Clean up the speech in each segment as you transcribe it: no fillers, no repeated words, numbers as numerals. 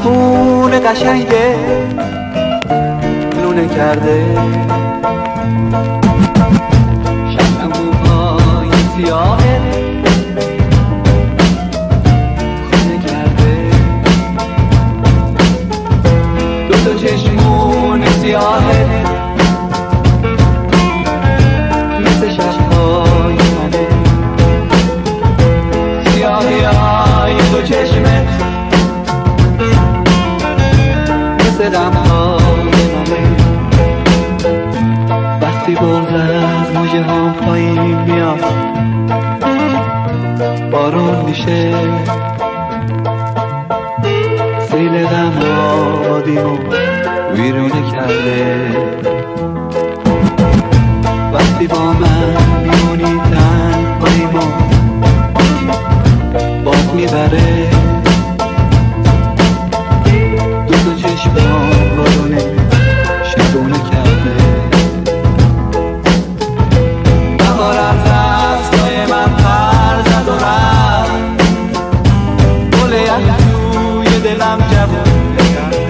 خون قشنگه لونه کرده، شب موهای سیاهه خونه کرده، دوتا چشمون سیاهه مثل شبهای منه، سیاهی های دو چشمه مثل غمهای منه. وقتی بغض از موجه ها پایین میاد بارون میشه، سیل غم آبادیمو ویرونه کرده. وقتی با من میمونی تنهاییمو باد میبره، دو چشمام بارونه شبونه کرده. بهار از دستای من پر زد و رفت، گل یخ توی دلم جوونه کرده.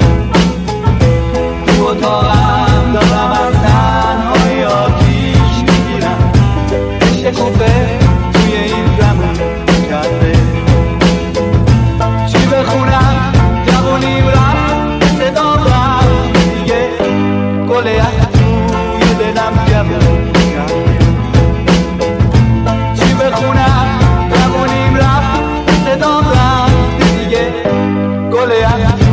تو اتاقم دارم از تنهایی آتیش میگیرم، شکوفه توی این زمان کرده. چی بخونم جوونیم رفت صدا رفت دیگه، گل یخ توی دلم جوون کرده. چی بخونم جوونیم رفت صدا رفت دیگه، گل یخ